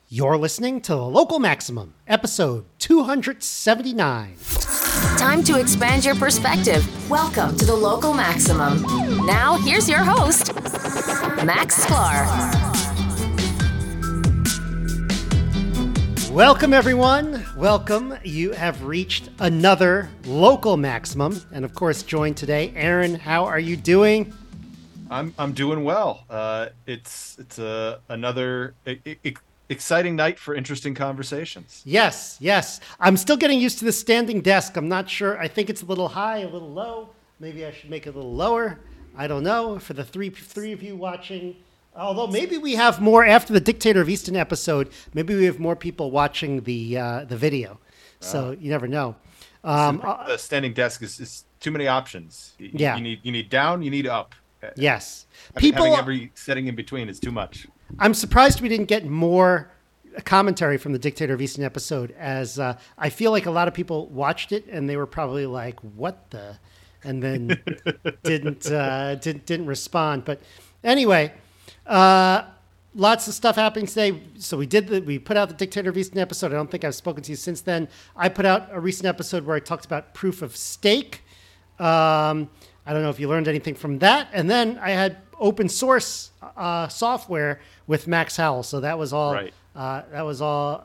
You're listening to The Local Maximum, episode 279. Time to expand your perspective. Welcome to The Local Maximum. Now, here's your host, Max Sklar. Welcome, everyone. Welcome. You have reached another Local Maximum. And, of course, joined today. Aaron, how are you doing? I'm doing well. It's another exciting night for interesting conversations. Yes. I'm still getting used to the standing desk. I'm not sure. I think it's a little high, a little low. Maybe I should make it a little lower. I don't know. For the three of you watching, although maybe we have more after the Dictator of Easton episode. Maybe we have more people watching the video. So you never know. The standing desk is too many options. Yeah. You need down. You need up. Yes. Having every setting in between is too much. I'm surprised we didn't get more commentary from the Dictator of Easton episode, as I feel like a lot of people watched it and they were probably like, "What the?" and then didn't respond. But anyway, lots of stuff happening today. So we put out the Dictator of Easton episode. I don't think I've spoken to you since then. I put out a recent episode where I talked about proof of stake. I don't know if you learned anything from that. And then I had open source software with Max Howell. So that was all. Right. That was all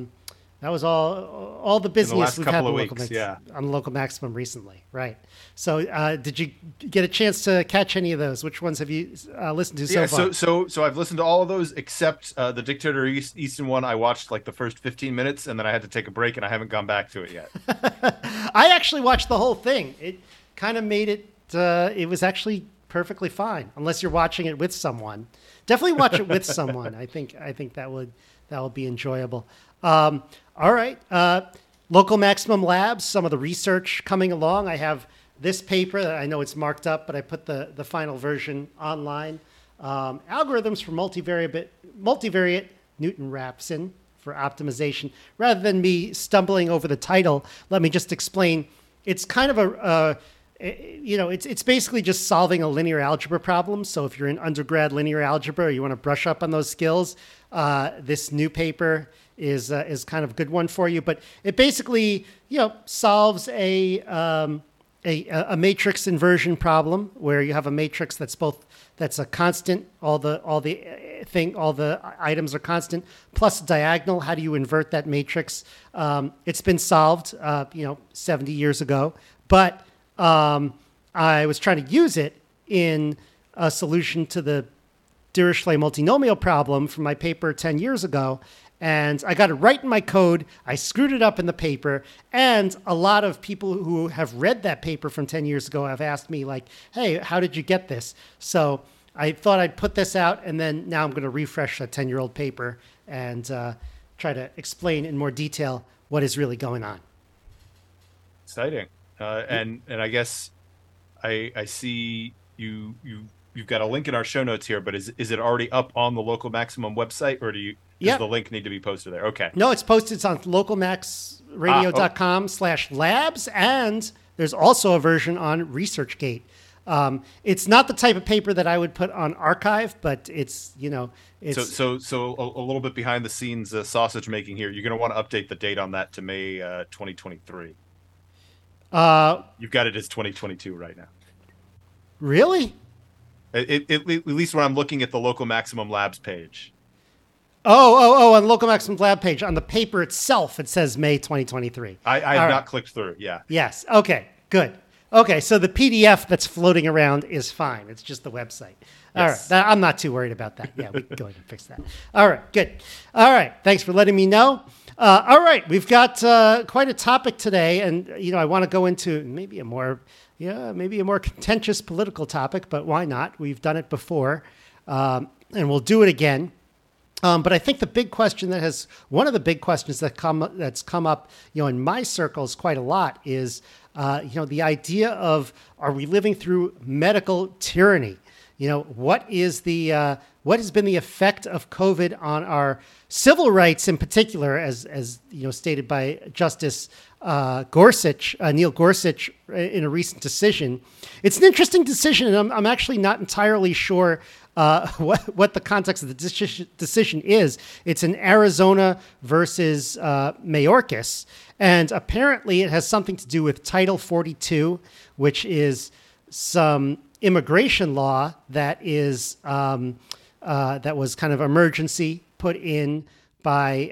the business we've had on the Local Maximum recently. Right. So did you get a chance to catch any of those? Which ones have you listened to so far? So I've listened to all of those except the Dictator of Easton one. I watched like the first 15 minutes and then I had to take a break and I haven't gone back to it yet. I actually watched the whole thing. It kind of made it. It was actually perfectly fine, unless you're watching it with someone. Definitely watch it with someone. I think that would be enjoyable. All right, Local Maximum Labs. Some of the research coming along. I have this paper that I know it's marked up, but I put the final version online. Algorithms for multivariate Newton-Raphson for optimization. Rather than me stumbling over the title, let me just explain. It's kind of it's basically just solving a linear algebra problem. So if you're in undergrad linear algebra or you want to brush up on those skills, this new paper is kind of a good one for you. But it basically, solves a matrix inversion problem where you have a matrix that's a constant. All the items are constant plus a diagonal. How do you invert that matrix? It's been solved, 70 years ago, but I was trying to use it in a solution to the Dirichlet multinomial problem from my paper 10 years ago. And I got it right in my code. I screwed it up in the paper. And a lot of people who have read that paper from 10 years ago have asked me, like, hey, how did you get this? So I thought I'd put this out. And then now I'm going to refresh that 10-year-old paper and try to explain in more detail what is really going on. Exciting. And I guess I see you've got a link in our show notes here, but is it already up on the Local Maximum website, or does the link need to be posted there? Okay. No, it's posted. It's on localmaxradio.com/labs, and there's also a version on ResearchGate. It's not the type of paper that I would put on archive, but it's. So a little bit behind the scenes sausage making here. You're going to want to update the date on that to May 2023. You've got it as 2022 right now. Really? At least when I'm looking at the Local Maximum Labs page. Oh, on the Local Maximum Lab page. On the paper itself, it says May 2023. I have not clicked through, yeah. Yes, okay, good. Okay, so the PDF that's floating around is fine. It's just the website. Yes. All right, I'm not too worried about that. Yeah, we can go ahead and fix that. All right, good. All right, thanks for letting me know. All right, we've got quite a topic today, and I want to go into maybe a more contentious political topic, but why not? We've done it before, and we'll do it again. But I think the big question one of the big questions that's come up, in my circles quite a lot is, the idea of, are we living through medical tyranny? what has been the effect of COVID on our civil rights in particular, as stated by Justice Gorsuch, Neil Gorsuch, in a recent decision. It's an interesting decision, and I'm actually not entirely sure what the context of the decision is. It's in Arizona versus Mayorkas, and apparently it has something to do with Title 42, which is some immigration law that is that was kind of emergency put in by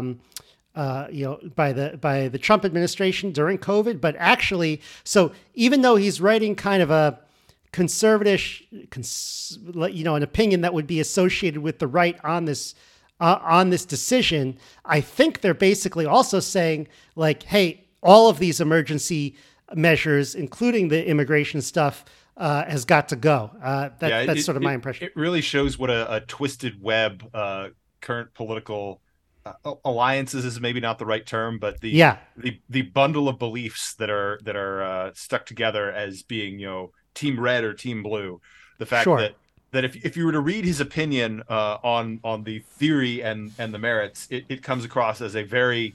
by the Trump administration during COVID. But actually, so even though he's writing kind of a conservative, an opinion that would be associated with the right on this decision, I think they're basically also saying, like, hey, all of these emergency measures, including the immigration stuff, has got to go. That's sort of my impression. It really shows what a twisted web current political alliances is maybe not the right term, but the bundle of beliefs that are stuck together as being, Team Red or Team Blue. The fact that if you were to read his opinion on the theory and the merits, it comes across as a very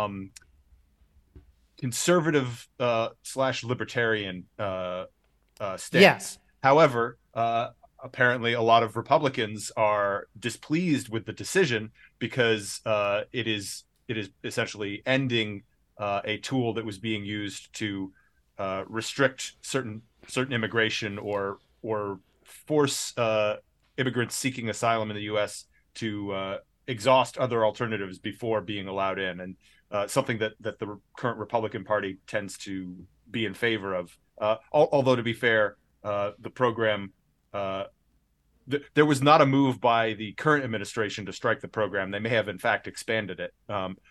conservative / libertarian stance. Yeah. However, apparently a lot of Republicans are displeased with the decision because it is essentially ending a tool that was being used to restrict certain immigration or force immigrants seeking asylum in the U.S. to exhaust other alternatives before being allowed in, and something that the current Republican Party tends to be in favor of. Although, to be fair, the program, there was not a move by the current administration to strike the program. They may have, in fact, expanded it.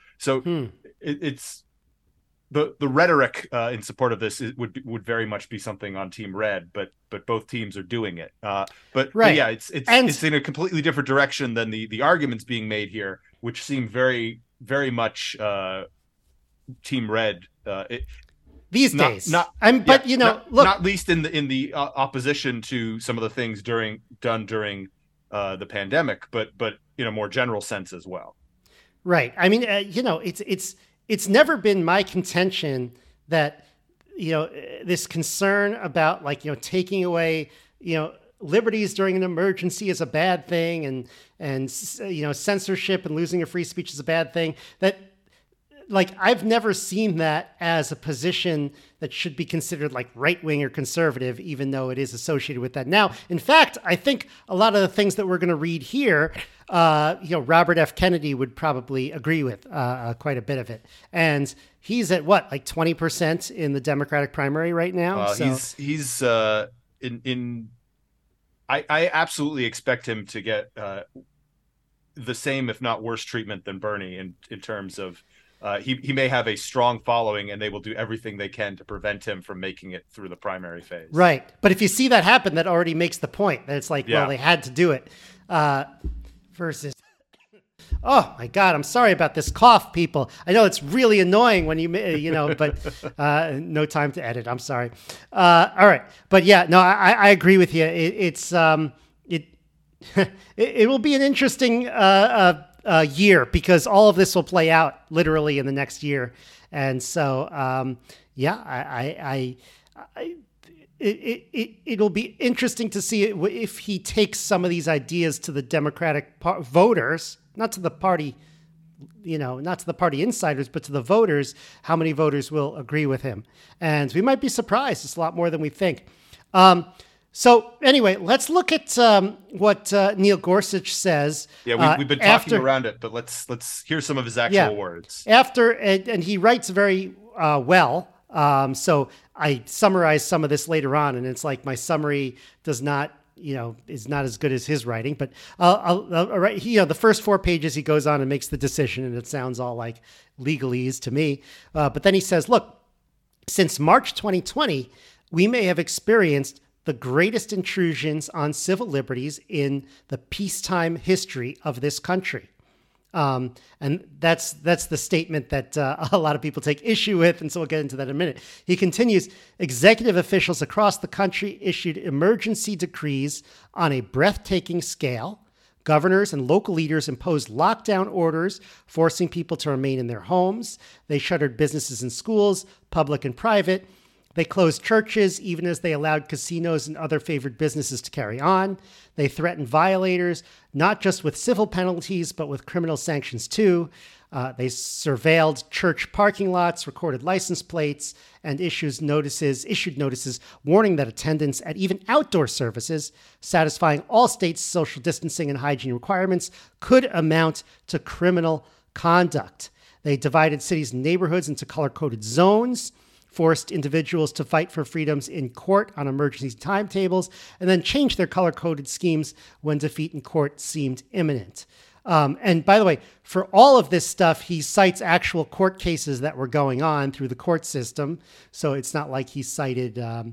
It's the rhetoric in support of this would very much be something on Team Red, but both teams are doing it. But yeah, it's in a completely different direction than the arguments being made here, which seem very, very much Team Red. These days, look, not least in the opposition to some of the things done during the pandemic, but in a more general sense as well. Right. I mean, it's never been my contention that this concern about taking away liberties during an emergency is a bad thing, and censorship and losing of free speech is a bad thing. That, I've never seen that as a position that should be considered right-wing or conservative, even though it is associated with that. Now, in fact, I think a lot of the things that we're going to read here, Robert F. Kennedy would probably agree with quite a bit of it. And he's at 20% in the Democratic primary right now? He's in I absolutely expect him to get the same, if not worse, treatment than Bernie in terms of he may have a strong following, and they will do everything they can to prevent him from making it through the primary phase. Right. But if you see that happen, that already makes the point that it's well, they had to do it. Versus, oh my God, I'm sorry about this cough, people. I know it's really annoying when but no time to edit. I'm sorry. All right. But yeah, no, I agree with you. It will be an interesting year, because all of this will play out literally in the next year. And so, it'll be interesting to see if he takes some of these ideas to the Democratic voters, not to the party, not to the party insiders, but to the voters, how many voters will agree with him. And we might be surprised. It's a lot more than we think. So anyway, let's look at what Neil Gorsuch says. Yeah, we've been talking around it, but let's hear some of his actual words. And he writes very well. So I summarize some of this later on, and it's my summary does not, is not as good as his writing. But I'll write. The first 4 pages he goes on and makes the decision, and it sounds all like legalese to me. But then he says, "Look, since March 2020, we may have experienced the greatest intrusions on civil liberties in the peacetime history of this country. And that's the statement that a lot of people take issue with, and so we'll get into that in a minute. He continues, executive officials across the country issued emergency decrees on a breathtaking scale. Governors and local leaders imposed lockdown orders, forcing people to remain in their homes. They shuttered businesses and schools, public and private. They closed churches, even as they allowed casinos and other favored businesses to carry on. They threatened violators, not just with civil penalties, but with criminal sanctions too. They surveilled church parking lots, recorded license plates, and issued notices warning that attendance at even outdoor services, satisfying all states' social distancing and hygiene requirements, could amount to criminal conduct. They divided cities and neighborhoods into color-coded zones, forced individuals to fight for freedoms in court on emergency timetables, and then changed their color-coded schemes when defeat in court seemed imminent. And by the way, for all of this stuff, he cites actual court cases that were going on through the court system. So it's not like he cited,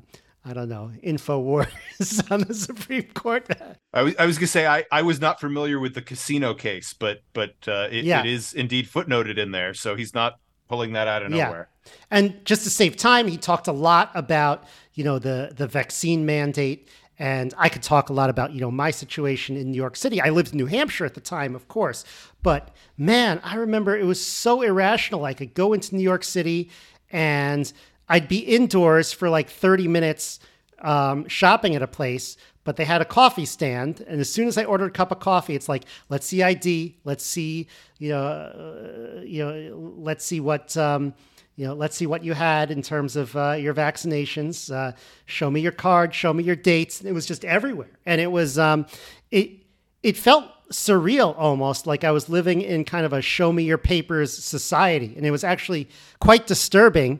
InfoWars on the Supreme Court. I was going to say, I was not familiar with the casino case, but it is indeed footnoted in there. So he's not pulling that out of nowhere. And just to save time, he talked a lot about, the vaccine mandate. And I could talk a lot about, my situation in New York City. I lived in New Hampshire at the time, of course. But man, I remember it was so irrational. I could go into New York City and I'd be indoors for like 30 minutes shopping at a place, but they had a coffee stand. And as soon as I ordered a cup of coffee, it's like, let's see ID. Let's see, let's see what... let's see what you had in terms of your vaccinations. Show me your card. Show me your dates. It was just everywhere, and it was it felt surreal, almost like I was living in kind of a show me your papers society, and it was actually quite disturbing.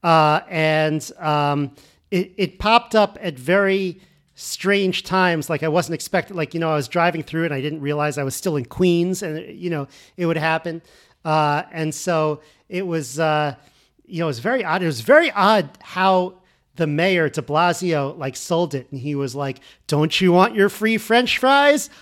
It popped up at very strange times, like I wasn't expecting. Like I was driving through and I didn't realize I was still in Queens, and it would happen. And so it was. It was very odd. It was very odd how the mayor, de Blasio, sold it. And he was like, don't you want your free French fries?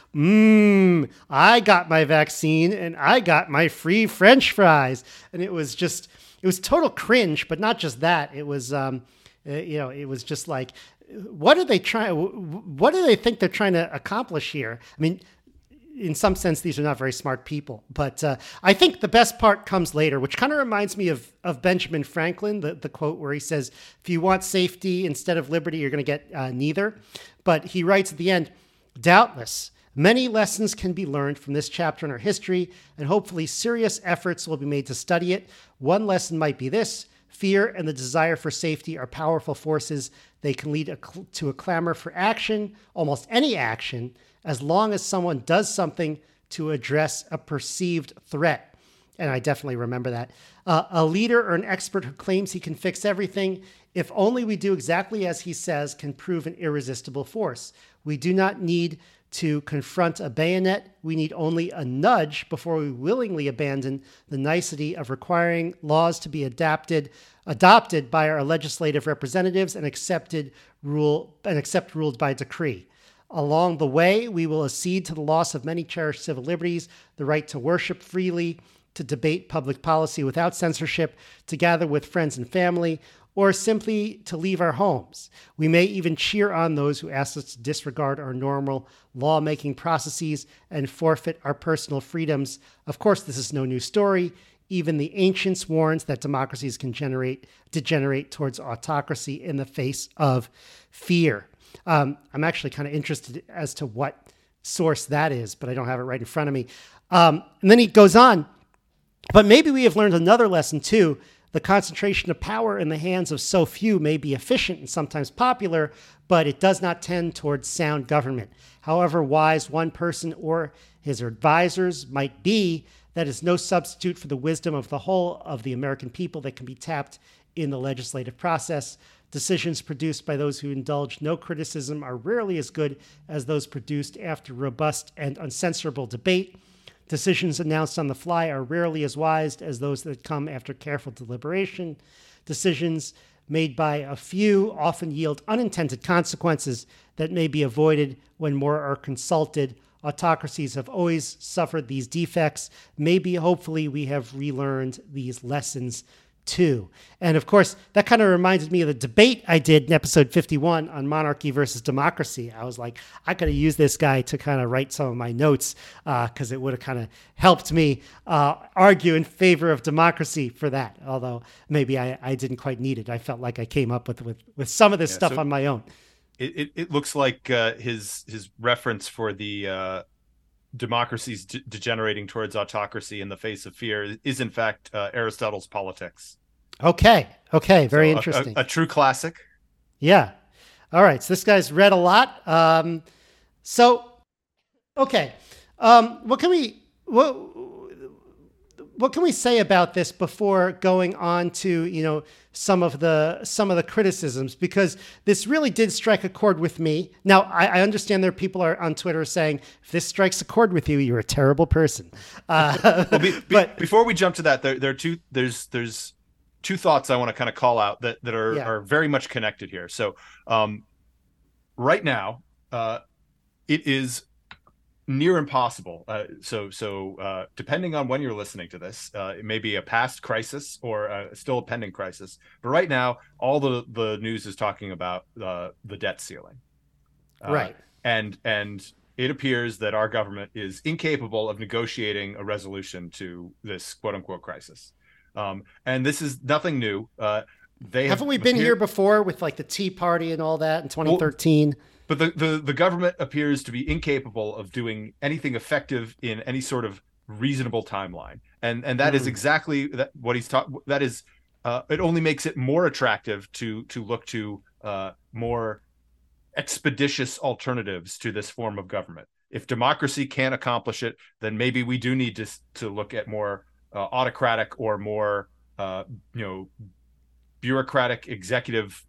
I got my vaccine and I got my free French fries. And it was total cringe, but not just that. It was, it was just like, what do they think they're trying to accomplish here? I mean, in some sense, these are not very smart people. But I think the best part comes later, which kind of reminds me of Benjamin Franklin, the quote where he says, if you want safety instead of liberty, you're going to get neither. But he writes at the end, doubtless, many lessons can be learned from this chapter in our history, and hopefully serious efforts will be made to study it. One lesson might be this: fear and the desire for safety are powerful forces. They can lead to a clamor for action, almost any action, as long as someone does something to address a perceived threat. And I definitely remember that. A leader or an expert who claims he can fix everything, if only we do exactly as he says, can prove an irresistible force. We do not need to confront a bayonet. We need only a nudge before we willingly abandon the nicety of requiring laws to be adopted by our legislative representatives and accept ruled by decree. Along the way, we will accede to the loss of many cherished civil liberties, the right to worship freely, to debate public policy without censorship, to gather with friends and family, or simply to leave our homes. We may even cheer on those who ask us to disregard our normal lawmaking processes and forfeit our personal freedoms. Of course, this is no new story. Even the ancients warned that democracies can degenerate towards autocracy in the face of fear. I'm actually kind of interested as to what source that is, but I don't have it right in front of me. And then he goes on, but maybe we have learned another lesson too. The concentration of power in the hands of so few may be efficient and sometimes popular, but it does not tend towards sound government. However wise one person or his advisors might be, that is no substitute for the wisdom of the whole of the American people that can be tapped in the legislative process. Decisions produced by those who indulge no criticism are rarely as good as those produced after robust and uncensorable debate. Decisions announced on the fly are rarely as wise as those that come after careful deliberation. Decisions made by a few often yield unintended consequences that may be avoided when more are consulted. autocracies have always suffered these defects. Maybe, hopefully, we have relearned these lessons too. And of course, that kind of reminded me of the debate I did in episode 51 on monarchy versus democracy. I was like, I could have used this guy to kind of write some of my notes because it would have kind of helped me argue in favor of democracy for that. Although maybe I didn't quite need it. I felt like I came up with some of this stuff on my own. It looks like his reference for the democracies degenerating towards autocracy in the face of fear is in fact Aristotle's Politics. Okay. Very interesting. A true classic. Yeah. All right. So this guy's read a lot. What can we say about this before going on to, some of the criticisms, because this really did strike a chord with me. Now, I understand there are people on Twitter saying, if this strikes a chord with you, you're a terrible person. But before we jump to that, there's two thoughts I want to kind of call out that are very much connected here. So right now, it is near impossible. So depending on when you're listening to this, it may be a past crisis or still a pending crisis. But right now, all the news is talking about the debt ceiling. Right. And it appears that our government is incapable of negotiating a resolution to this quote unquote crisis. And this is nothing new. Haven't we been here before with like the Tea Party and all that in 2013? But the government appears to be incapable of doing anything effective in any sort of reasonable timeline, and that is exactly what he's taught. That is, it only makes it more attractive to look to more expeditious alternatives to this form of government. If democracy can't accomplish it, then maybe we do need to look at more autocratic or more bureaucratic executive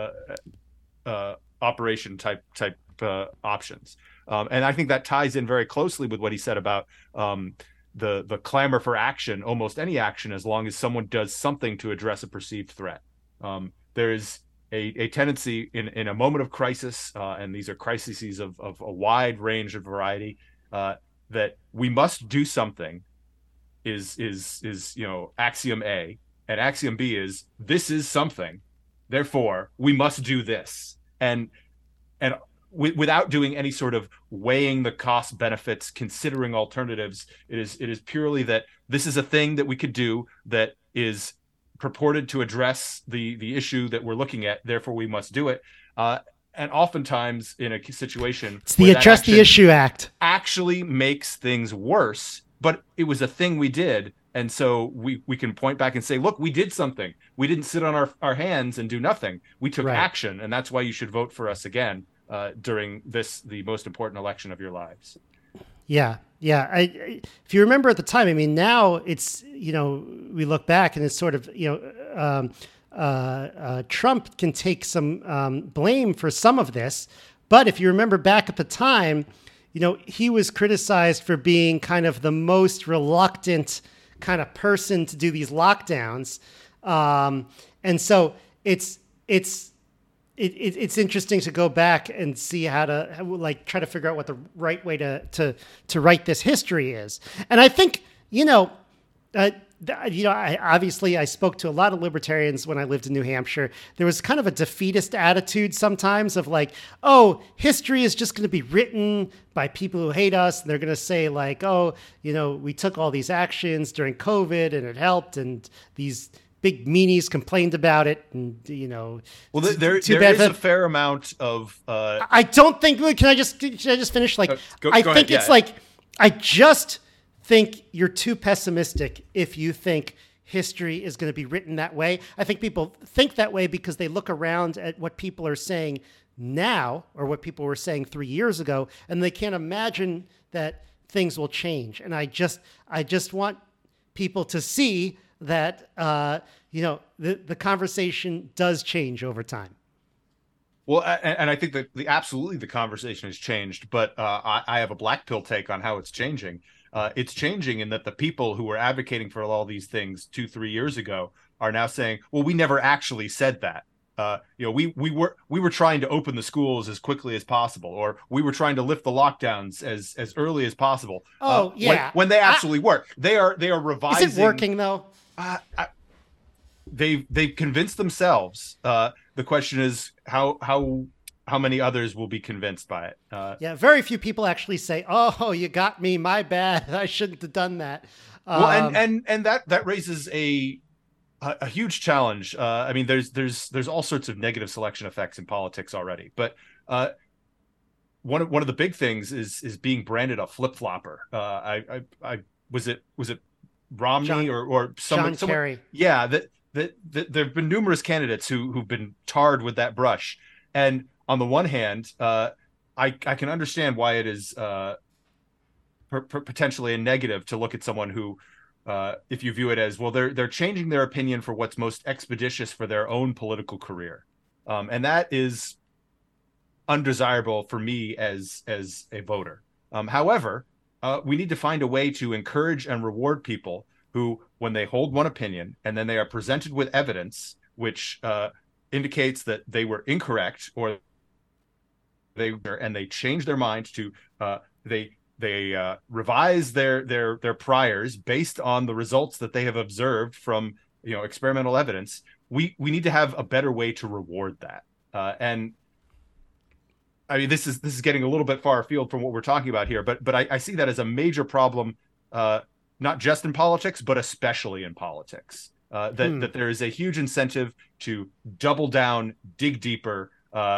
operation type options. And I think that ties in very closely with what he said about the clamor for action, almost any action, as long as someone does something to address a perceived threat. There is a tendency in a moment of crisis, and these are crises of a wide range of variety, that we must do something is axiom A, and axiom B is this is something, therefore we must do this. And without doing any sort of weighing the cost benefits, considering alternatives, it is purely that this is a thing that we could do that is purported to address the issue that we're looking at, therefore we must do it. And oftentimes in a situation, it's the Address the Issue Act actually makes things worse, but it was a thing we did. And so we can point back and say, look, we did something. We didn't sit on our hands and do nothing. We took action. And that's why you should vote for us again during the most important election of your lives. Yeah. If you remember at the time, I mean, now it's, we look back and it's sort of, Trump can take some blame for some of this. But if you remember back at the time, he was criticized for being kind of the most reluctant kind of person to do these lockdowns. And so it's interesting to go back and see how to try to figure out what the right way to write this history is. And I think, I spoke to a lot of libertarians when I lived in New Hampshire. There was kind of a defeatist attitude sometimes of like, oh, history is just going to be written by people who hate us. And they're going to say like, oh, we took all these actions during COVID and it helped. And these big meanies complained about it. And, well, there is a fair amount of, I don't think, can I just finish? Like, go I ahead, think it's like, I just think you're too pessimistic if you think history is going to be written that way. I think people think that way because they look around at what people are saying now or what people were saying 3 years ago, and they can't imagine that things will change. And I just want people to see that, the conversation does change over time. Well, and I think that absolutely the conversation has changed, but I have a black pill take on how it's changing. It's changing in that the people who were advocating for all these things 2-3 years ago are now saying, well, we never actually said that. we were trying to open the schools as quickly as possible, or we were trying to lift the lockdowns as early as possible. Oh, yeah. When they absolutely work, they are revising. Is it working though? They've convinced themselves. The question is how many others will be convinced by it. Yeah, very few people actually say, "Oh, you got me. My bad. I shouldn't have done that." Well, and that raises a huge challenge. I mean, there's all sorts of negative selection effects in politics already, but one of the big things is being branded a flip flopper. I was it Romney or someone? Kerry. Yeah, that there've been numerous candidates who've been tarred with that brush, and on the one hand, I can understand why it is potentially a negative to look at someone who, if you view it as, well, they're changing their opinion for what's most expeditious for their own political career, and that is undesirable for me as a voter. However, we need to find a way to encourage and reward people who, when they hold one opinion and then they are presented with evidence which indicates that they were incorrect, or they change their mind to they revise their priors based on the results that they have observed from experimental evidence. We need to have a better way to reward that. And I mean, this is getting a little bit far afield from what we're talking about here, but I see that as a major problem, not just in politics, but especially in politics. That there is a huge incentive to double down, dig deeper,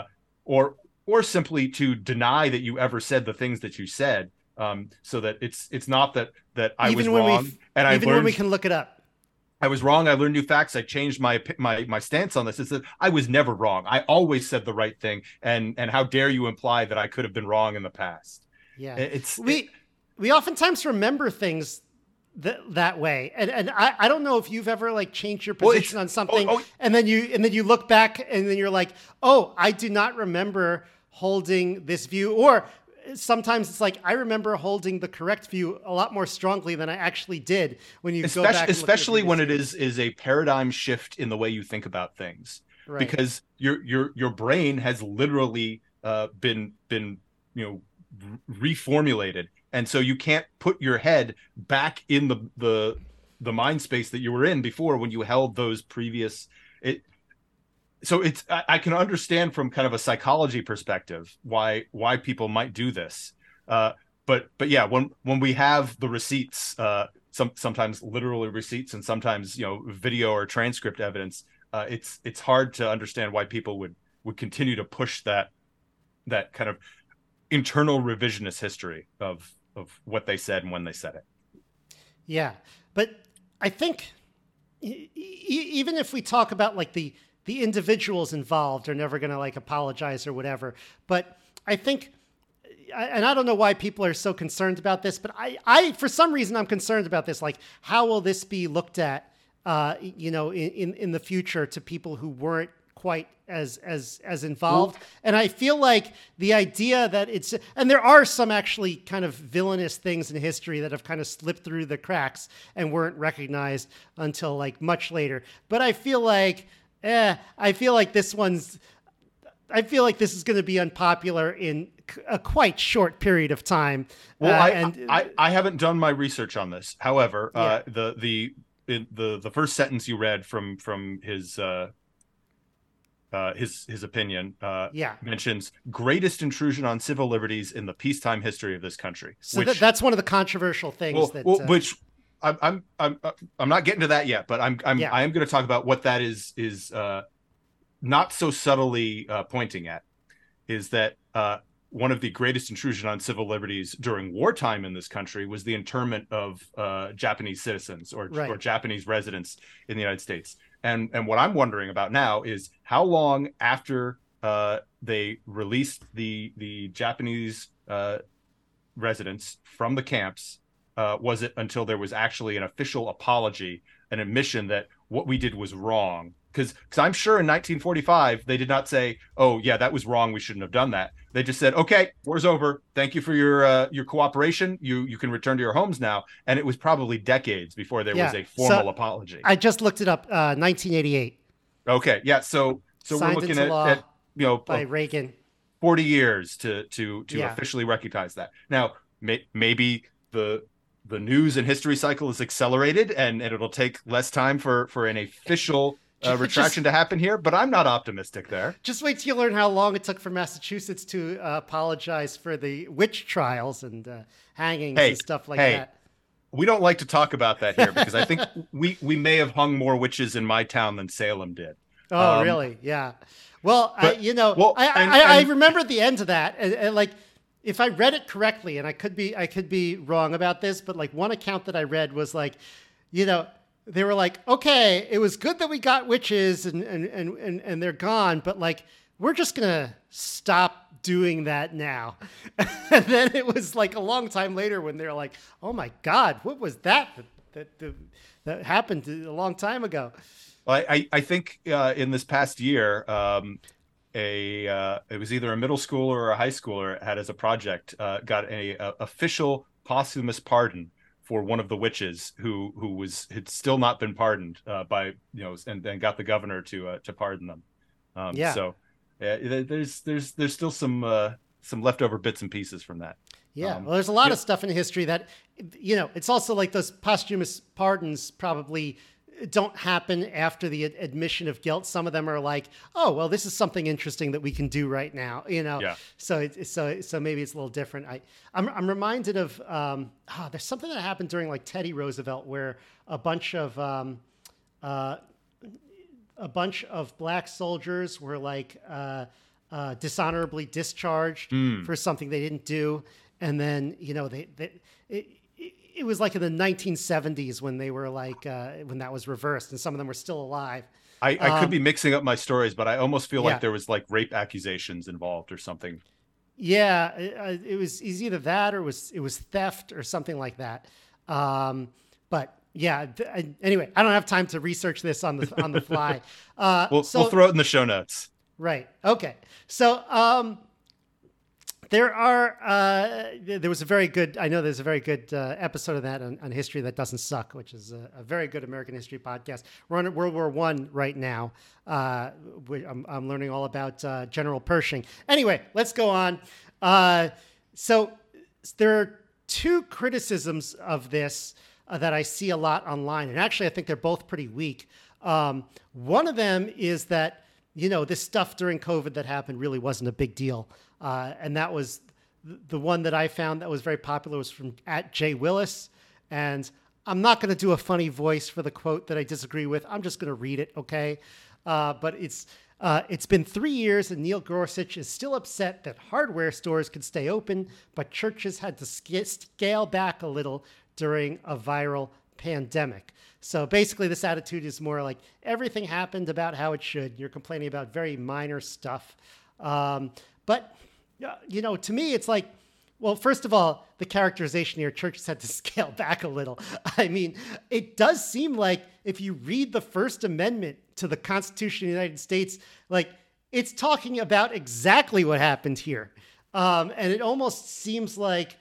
or simply to deny that you ever said the things that you said, so that it's not that I was wrong and I learned, when we can look it up. I was wrong. I learned new facts. I changed my stance on this. It's that I was never wrong. I always said the right thing. And how dare you imply that I could have been wrong in the past? Yeah, we oftentimes remember things that way, and I don't know if you've ever like changed your position on something, and then you look back and then you're like, oh, I do not remember holding this view, or sometimes it's like I remember holding the correct view a lot more strongly than I actually did when you go back. Especially when it is a paradigm shift in the way you think about things, right? Because your brain has literally been reformulated, and so you can't put your head back in the mind space that you were in before when you held those previous. So I can understand from kind of a psychology perspective why people might do this, but yeah, when we have the receipts, sometimes literally receipts and sometimes video or transcript evidence, it's hard to understand why people would continue to push that kind of internal revisionist history of what they said and when they said it. Yeah, but I think even if we talk about like the individuals involved are never going to like apologize or whatever. But I think, and I don't know why people are so concerned about this, but I for some reason, I'm concerned about this. Like, how will this be looked at, in the future to people who weren't quite as involved? Well, and I feel like the idea that and there are some actually kind of villainous things in history that have kind of slipped through the cracks and weren't recognized until like much later. But I feel like this is going to be unpopular in a quite short period of time. Well, I haven't done my research on this. However, the first sentence you read from his opinion mentions greatest intrusion on civil liberties in the peacetime history of this country. So that's one of the controversial things which I'm not getting to that yet, but I am going to talk about what that is not so subtly pointing at, is that one of the greatest intrusion on civil liberties during wartime in this country was the internment of Japanese citizens or Japanese residents in the United States. And what I'm wondering about now is how long after they released the Japanese residents from the camps was it until there was actually an official apology, an admission that what we did was wrong? Because I'm sure in 1945, they did not say, oh, yeah, that was wrong. We shouldn't have done that. They just said, OK, war's over. Thank you for your cooperation. You can return to your homes now. And it was probably decades before there was a formal apology. I just looked it up, 1988. OK, yeah. So So Signed we're looking into law at by Reagan. 40 years to Yeah. officially recognize that. Now, maybe the news and history cycle is accelerated, and it'll take less time for an official retraction to happen here. But I'm not optimistic there. Just wait till you learn how long it took for Massachusetts to apologize for the witch trials and hangings and stuff like that. We don't like to talk about that here because I think we may have hung more witches in my town than Salem did. Oh, really? Yeah. Well, but, I remember the end of that, and like, if I read it correctly, and I could be wrong about this, but like one account that I read was like, they were like, okay, it was good that we got witches and they're gone, but like, we're just gonna stop doing that now. And then it was like a long time later when they're like, oh my God, what was that happened a long time ago? Well, I think in this past year, it was either a middle schooler or a high schooler had as a project got a official posthumous pardon for one of the witches who had still not been pardoned by and then got the governor to pardon them. So there's still some leftover bits and pieces from that. Yeah, well, there's a lot of stuff in history that it's also like those posthumous pardons probably don't happen after the admission of guilt. Some of them are like, oh, well, this is something interesting that we can do right now, Yeah. So maybe it's a little different. I'm reminded of there's something that happened during like Teddy Roosevelt where a bunch of black soldiers were like dishonorably discharged for something they didn't do, and then it was like in the 1970s when they were like when that was reversed, and some of them were still alive. I could be mixing up my stories, but I almost feel like there was like rape accusations involved or something. Yeah, it was either that or it was theft or something like that. But yeah, anyway, I don't have time to research this on the fly. We'll throw it in the show notes. Right. Okay. So there was a very good episode of that on History That Doesn't Suck, which is a very good American history podcast. We're on World War I right now. I'm learning all about General Pershing. Anyway, let's go on. So there are two criticisms of this that I see a lot online, and actually I think they're both pretty weak. One of them is that this stuff during COVID that happened really wasn't a big deal. And that was the one that I found that was very popular was from @JWillis. And I'm not going to do a funny voice for the quote that I disagree with. I'm just going to read it, okay? But it's been 3 years and Neil Gorsuch is still upset that hardware stores could stay open, but churches had to scale back a little during a viral pandemic. So basically this attitude is more like everything happened about how it should. You're complaining about very minor stuff. But to me, it's like, well, first of all, the characterization here, churches had to scale back a little. I mean, it does seem like if you read the First Amendment to the Constitution of the United States, like it's talking about exactly what happened here. And it almost seems like,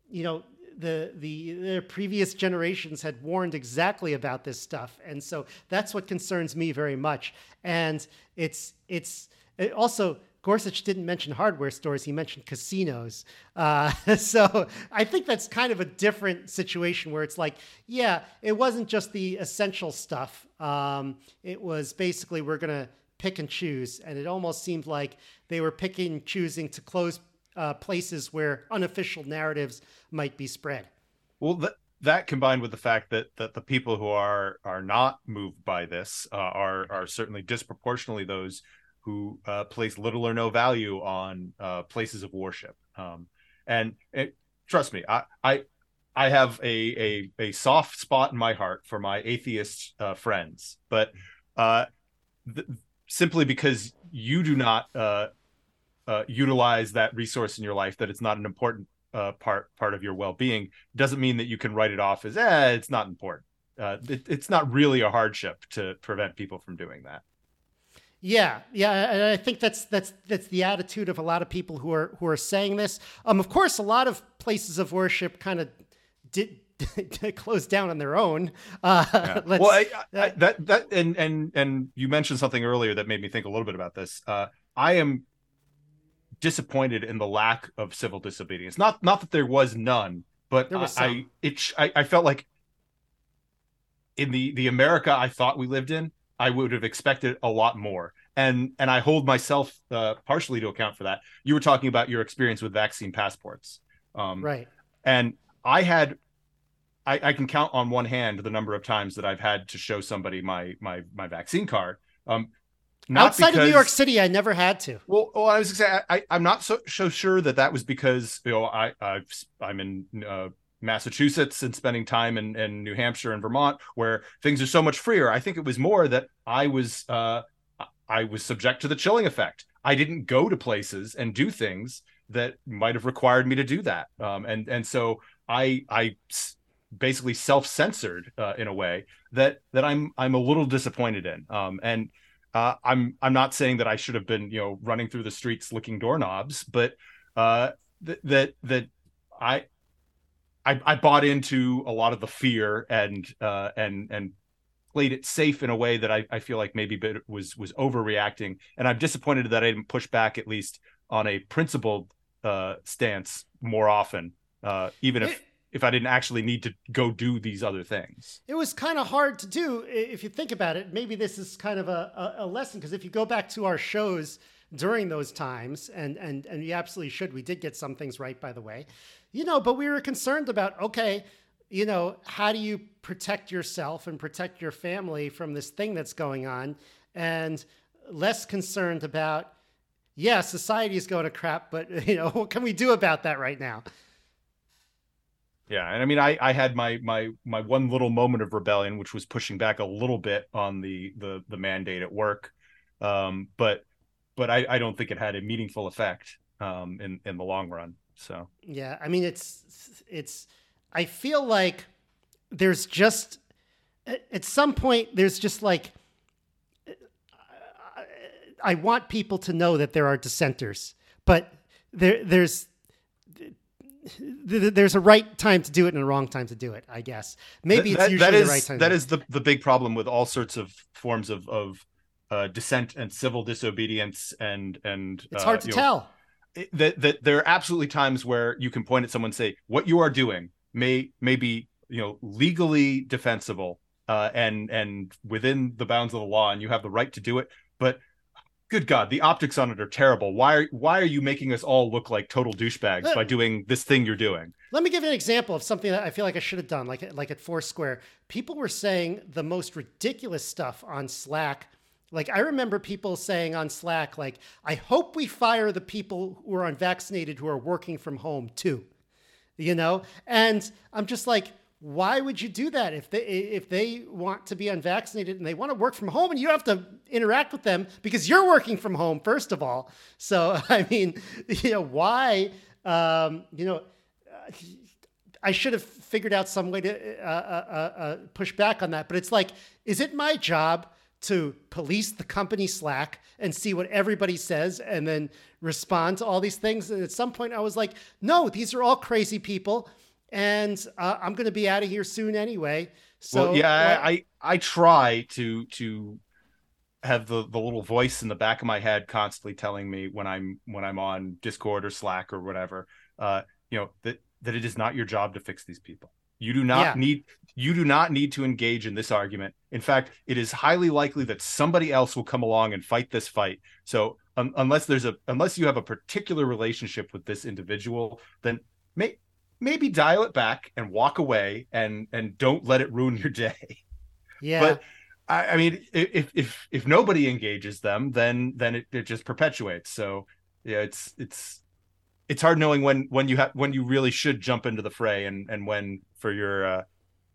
the previous generations had warned exactly about this stuff. And so that's what concerns me very much. And it also, Gorsuch didn't mention hardware stores. He mentioned casinos. So I think that's kind of a different situation where it's like, yeah, it wasn't just the essential stuff. It was basically, we're going to pick and choose. And it almost seemed like they were picking and choosing to close places where unofficial narratives might be spread. Well, that combined with the fact that the people who are not moved by this are certainly disproportionately those who place little or no value on places of worship. And trust me, I have a soft spot in my heart for my atheist friends, but simply because you do not utilize that resource in your life, that it's not an important part of your well-being, doesn't mean that you can write it off as it's not important. It's not really a hardship to prevent people from doing that. Yeah, and I think that's the attitude of a lot of people who are saying this. Of course, a lot of places of worship kind of close down on their own. Yeah. Well, and you mentioned something earlier that made me think a little bit about this. I am disappointed in the lack of civil disobedience. Not that there was none, but there was I felt like in the America I thought we lived in, I would have expected a lot more. And I hold myself partially to account for that. You were talking about your experience with vaccine passports. Right. And I can count on one hand the number of times that I've had to show somebody my vaccine card. Outside of New York City, I never had to. Well, I was going to say, I'm not so sure that was because, I'm in Massachusetts and spending time in New Hampshire and Vermont, where things are so much freer. I think it was more that I was subject to the chilling effect. I didn't go to places and do things that might have required me to do that. And so I basically self-censored in a way that I'm a little disappointed in. I'm not saying that I should have been, running through the streets licking doorknobs, but that I bought into a lot of the fear and played it safe in a way that I feel like maybe was overreacting. And I'm disappointed that I didn't push back at least on a principled stance more often, even if I didn't actually need to go do these other things. It was kind of hard to do if you think about it. Maybe this is kind of a lesson, because if you go back to our shows during those times, and you absolutely should, we did get some things right, by the way, but we were concerned about, okay, how do you protect yourself and protect your family from this thing that's going on, and less concerned about, society is going to crap, but what can we do about that right now? Yeah, and I mean, I had my one little moment of rebellion, which was pushing back a little bit on the mandate at work, but I don't think it had a meaningful effect in the long run. So yeah, I mean, it's I feel like there's just at some point there's just like I want people to know that there are dissenters, but there's a right time to do it and a wrong time to do it, I guess. Maybe it's usually the right time. That is the big problem with all sorts of forms of dissent and civil disobedience, and it's hard to tell. That there are absolutely times where you can point at someone and say, what you are doing may be legally defensible and within the bounds of the law, and you have the right to do it, but good God, the optics on it are terrible. Why are you making us all look like total douchebags by doing this thing you're doing? Let me give you an example of something that I feel like I should have done, like at Foursquare. People were saying the most ridiculous stuff on Slack. Like, I remember people saying on Slack, like, I hope we fire the people who are unvaccinated who are working from home too, And I'm just like, why would you do that if they want to be unvaccinated and they want to work from home and you have to interact with them because you're working from home, first of all? So, I mean, why, I should have figured out some way to push back on that. But it's like, is it my job to police the company Slack and see what everybody says and then respond to all these things? And at some point I was like, no, these are all crazy people. And I'm going to be out of here soon anyway. So well, yeah, I try to have the little voice in the back of my head constantly telling me when I'm on Discord or Slack or whatever, that it is not your job to fix these people. You do not need to engage in this argument. In fact, it is highly likely that somebody else will come along and fight this fight. So unless you have a particular relationship with this individual, then maybe dial it back and walk away and don't let it ruin your day. Yeah. But I mean, if nobody engages them, then it just perpetuates. So yeah, it's hard knowing when you really should jump into the fray and when for your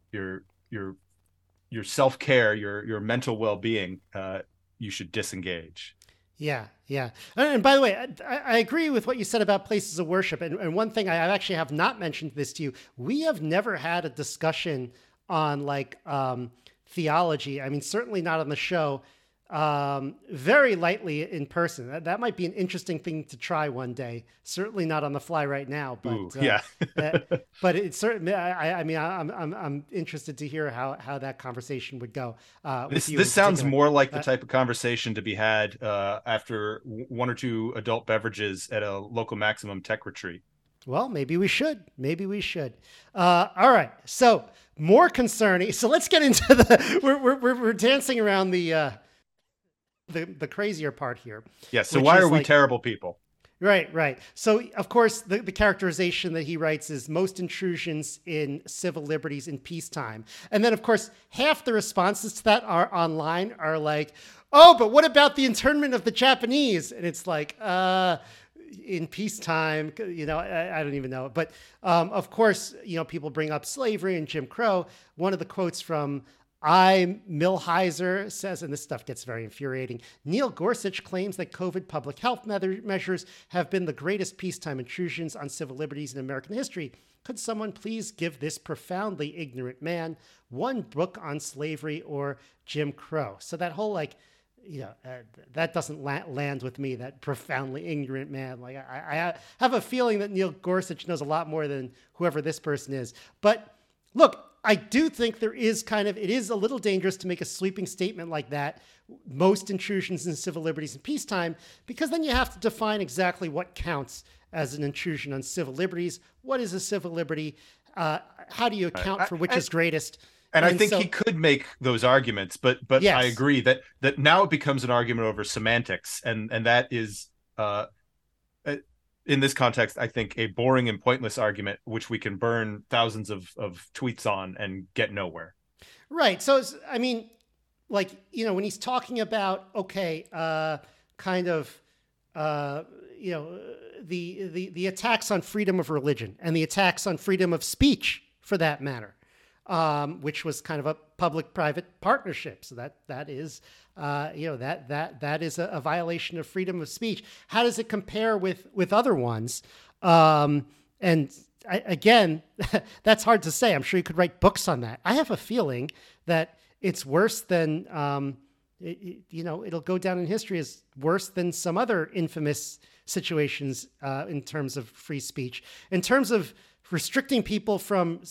self-care, your mental well-being, you should disengage. Yeah. And by the way, I agree with what you said about places of worship. And one thing I actually have not mentioned this to you, we have never had a discussion on theology. I mean, certainly not on the show. very lightly in person. That might be an interesting thing to try one day. Certainly not on the fly right now, but Ooh, yeah. but it's certainly. I mean, I'm interested to hear how that conversation would go. This sounds more like the type of conversation to be had after one or two adult beverages at a local Maximum Tech retreat. Well, maybe we should. Maybe we should. All right. So more concerning. So let's get into the. We're dancing around the crazier part here. Yeah. So why are we terrible people? Right. So, of course, the characterization that he writes is most intrusions in civil liberties in peacetime. And then, of course, half the responses to that are online are like, oh, but what about the internment of the Japanese? And it's like, in peacetime, I don't even know. But, of course, people bring up slavery and Jim Crow. One of the quotes from Millhiser says, and this stuff gets very infuriating, Neil Gorsuch claims that COVID public health measures have been the greatest peacetime intrusions on civil liberties in American history. Could someone please give this profoundly ignorant man one book on slavery or Jim Crow? So that whole that doesn't land with me, that profoundly ignorant man. Like I have a feeling that Neil Gorsuch knows a lot more than whoever this person is. But look, I do think it is a little dangerous to make a sweeping statement like that, most intrusions in civil liberties in peacetime, because then you have to define exactly what counts as an intrusion on civil liberties. What is a civil liberty? How do you account for which is greatest? And I think he could make those arguments, but yes. I agree that now it becomes an argument over semantics, and that is in this context, I think, a boring and pointless argument, which we can burn thousands of tweets on and get nowhere. Right. So, I mean, when he's talking about, the attacks on freedom of religion and the attacks on freedom of speech, for that matter, which was kind of a public-private partnership. So that is, that is a violation of freedom of speech. How does it compare with other ones? Again, that's hard to say. I'm sure you could write books on that. I have a feeling that it's worse than, it'll go down in history as worse than some other infamous situations in terms of free speech. In terms of restricting people from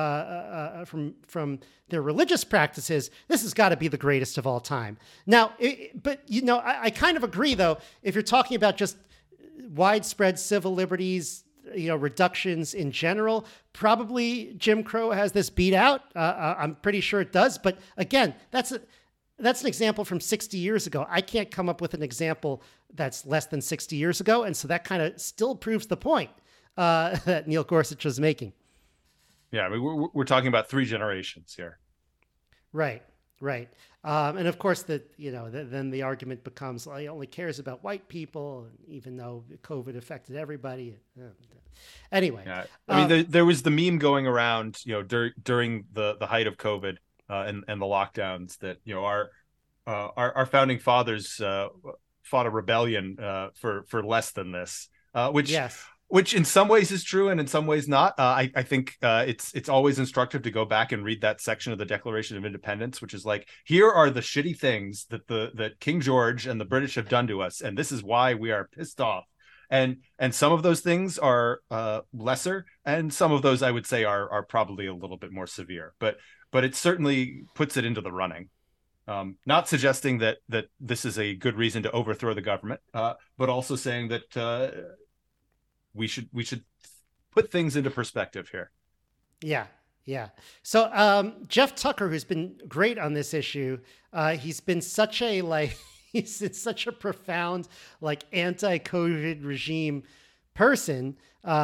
their religious practices, this has got to be the greatest of all time. Now, I kind of agree, though, if you're talking about just widespread civil liberties, reductions in general, probably Jim Crow has this beat out. I'm pretty sure it does. But again, that's an example from 60 years ago. I can't come up with an example that's less than 60 years ago. And so that kind of still proves the point that Neil Gorsuch was making. Yeah, I mean, we're talking about 3 generations here. Right. And of course, then the argument becomes, he only cares about white people, even though COVID affected everybody. Anyway. Yeah. I mean, there was the meme going around, during the height of COVID and the lockdowns that, our founding fathers fought a rebellion for less than this, which... Yes. Which in some ways is true and in some ways not. I think it's always instructive to go back and read that section of the Declaration of Independence, which is like, here are the shitty things that King George and the British have done to us, and this is why we are pissed off. And some of those things are lesser, and some of those I would say are probably a little bit more severe. But it certainly puts it into the running. Not suggesting that this is a good reason to overthrow the government, but also saying that. We should put things into perspective here. Yeah. So Jeff Tucker, who's been great on this issue, he's been such a he's such a profound anti-COVID regime person.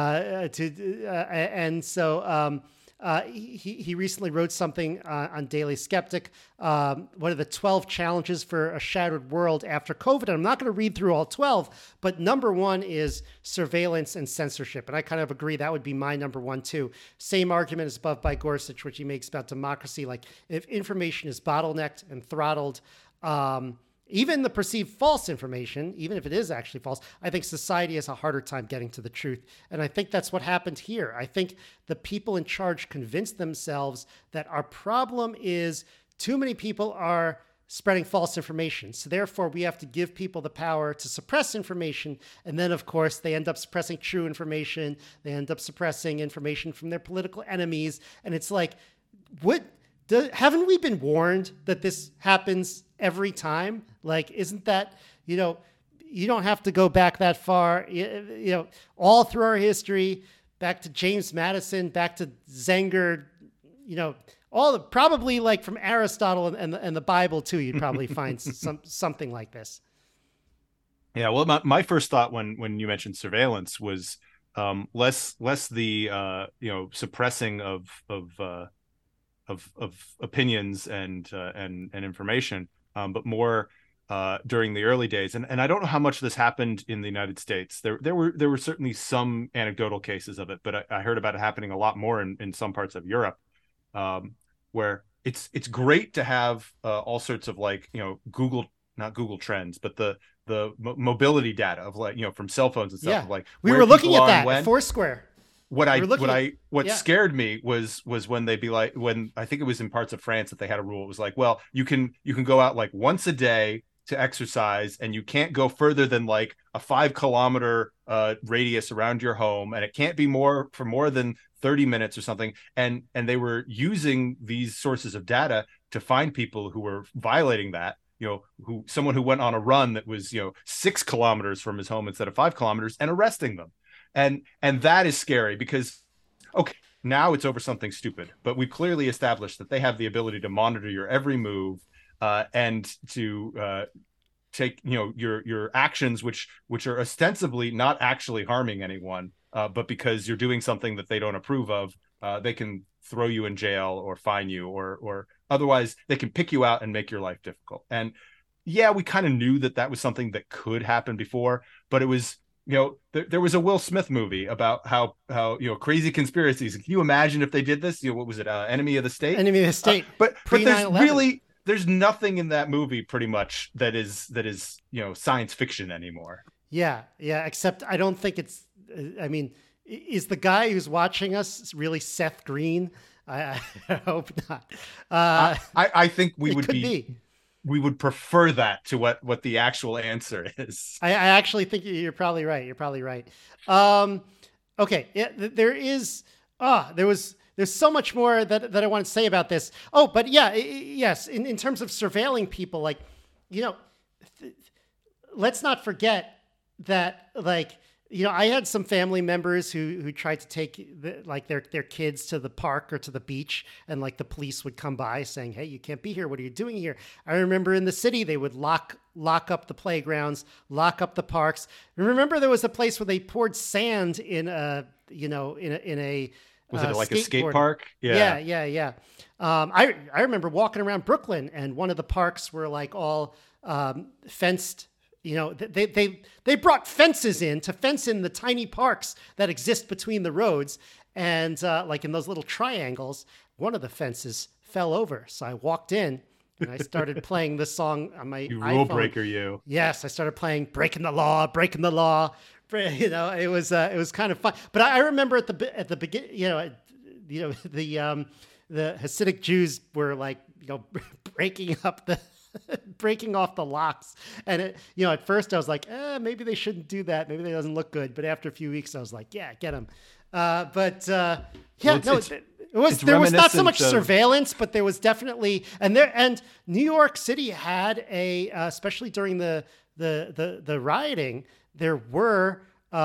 He recently wrote something on Daily Skeptic, one of the 12 challenges for a shattered world after COVID. And I'm not going to read through all 12, but number 1 is surveillance and censorship. And I kind of agree that would be my number 1 too. Same argument as above by Gorsuch, which he makes about democracy. Like if information is bottlenecked and throttled, even the perceived false information, even if it is actually false, I think society has a harder time getting to the truth. And I think that's what happened here. I think the people in charge convinced themselves that our problem is too many people are spreading false information. So therefore, we have to give people the power to suppress information. And then, of course, they end up suppressing true information. They end up suppressing information from their political enemies. And it's like, haven't we been warned that this happens every time? Like, isn't that, you don't have to go back that far, all through our history, back to James Madison, back to Zenger, probably like from Aristotle and the Bible too. You'd probably find something like this. Yeah. Well, my first thought when you mentioned surveillance was less the suppressing of opinions and information, but more during the early days. And I don't know how much this happened in the United States. There were certainly some anecdotal cases of it, but I heard about it happening a lot more in some parts of Europe. Where it's great to have all sorts of not Google Trends, but the mobility data of from cell phones and stuff. Yeah. Of like we were looking at that at Foursquare. What scared me was when they'd be like, when I think it was in parts of France that they had a rule. It was like, well, you can go out like once a day to exercise, and you can't go further than like a 5 kilometer radius around your home, and it can't be more than 30 minutes or something. And they using these sources of data to find people who were violating that, someone who went on a run that was 6 kilometers from his home instead of 5 kilometers, and arresting them. And that is scary because, okay, now it's over something stupid, but we've clearly established that they have the ability to monitor your every move, and to take your actions, which are ostensibly not actually harming anyone, but because you're doing something that they don't approve of, they can throw you in jail or fine you, or otherwise they can pick you out and make your life difficult. And yeah, we kind of knew that was something that could happen before, but it was, there was a Will Smith movie about how crazy conspiracies. Can you imagine if they did this? What was it? Enemy of the State? Enemy of the State. But there's nothing in that movie pretty much that is science fiction anymore. Yeah. Except I don't think it's. I mean, is the guy who's watching us really Seth Green? I hope not. I think we would be. We would prefer that to what the actual answer is. I actually think you're probably right. Okay. Yeah, there's so much more that I want to say about this. Oh, but yeah, yes. In terms of surveilling people, like, let's not forget that, like, I had some family members who tried to take their kids to the park or to the beach, and like the police would come by saying, "Hey, you can't be here. What are you doing here?" I remember in the city they would lock up the playgrounds, lock up the parks. And remember there was a place where they poured sand in a was it like a skate park? Yeah. I remember walking around Brooklyn, and one of the parks were like all fenced. They brought fences in to fence in the tiny parks that exist between the roads. And like in those little triangles, one of the fences fell over. So I walked in and I started playing this song on my iPhone. Rule breaker, you. Yes, I started playing Breaking the Law. It was kind of fun. But I remember at the beginning, the Hasidic Jews were like, breaking off the locks. And at first I was like, maybe they shouldn't do that. Maybe that doesn't look good. But after a few weeks, I was like, yeah, get them. There was not so much surveillance, but there was definitely, and New York City had especially during the rioting, there were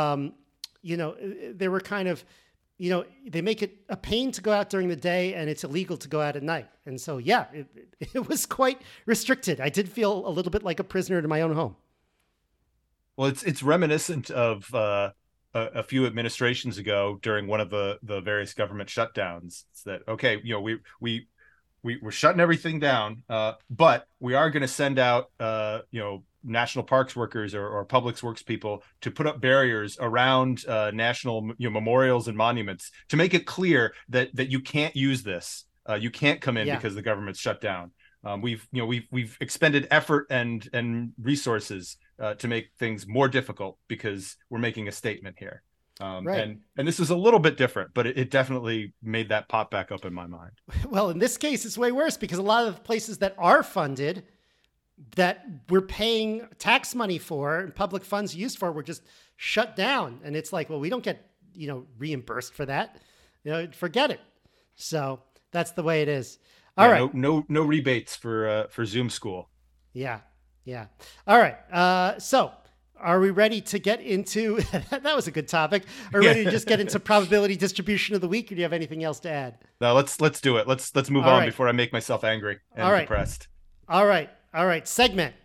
kind of, they make it a pain to go out during the day and it's illegal to go out at night. And so, yeah, it was quite restricted. I did feel a little bit like a prisoner in my own home. Well, it's reminiscent of a few administrations ago during one of the various government shutdowns. It's that, okay, we're shutting everything down, but we are going to send out, national parks workers or public works people to put up barriers around national memorials and monuments to make it clear that you can't use this. You can't come in because the government's shut down. We've expended effort and resources to make things more difficult because we're making a statement here. Right. And this is a little bit different, but it definitely made that pop back up in my mind. Well, in this case, it's way worse because a lot of the places that are funded that we're paying tax money for and public funds used for were just shut down. And it's like, well, we don't get, reimbursed for that. Forget it. So that's the way it is. All right. No rebates for Zoom school. Yeah. All right. So are we ready to get into, that was a good topic. Are we ready to just get into probability distribution of the week, or do you have anything else to add? No, let's do it. Let's move All on right. before I make myself angry and depressed. All right. Segment.